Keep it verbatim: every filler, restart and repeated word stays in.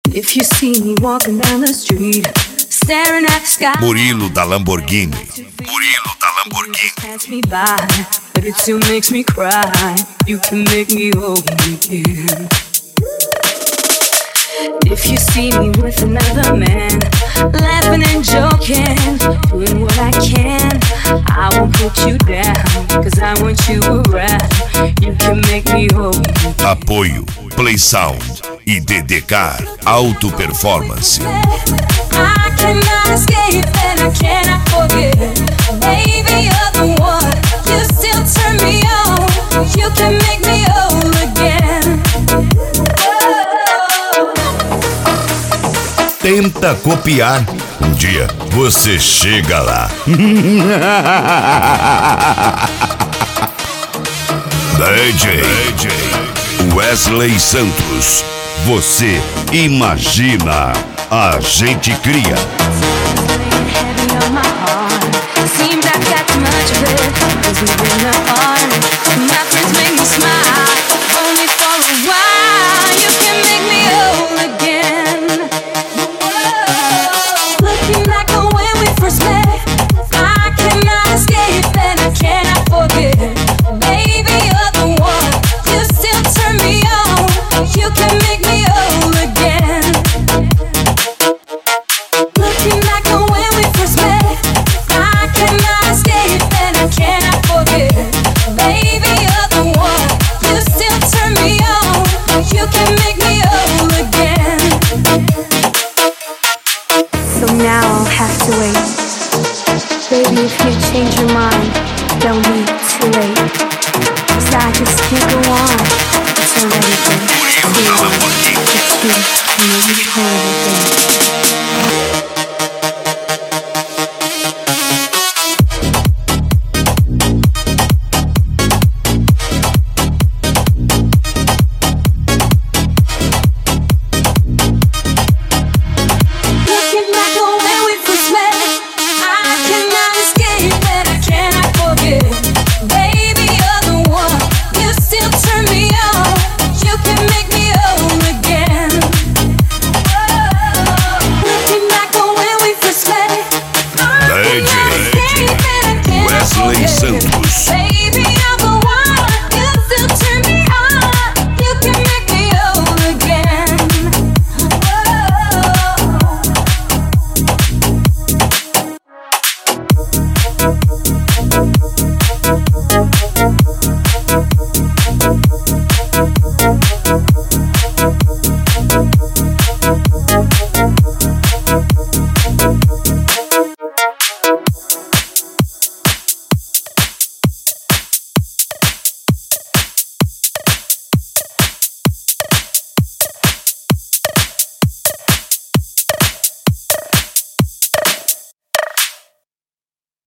If you see me walking down the street, staring at the sky. Murilo da Lamborghini. Murilo da Lamborghini. Pass me by, but it still makes me cry. You can make me whole again. If you see me with another man, laughing and joking, doing what I can, I won't put you down, cause I want you around. You can make me whole again. Apoio Play Sound e D D K Auto Performance. I cannot escape and I cannot forget. Baby, you're the one. You still turn me on. You can make me whole again. Tenta copiar, um dia você chega lá. D J Wesley Santos. Você imagina, a gente cria. Baby, if you change your mind, don't be too late. Cause I just can't go on. It's already been too long. It's you, you make me whole.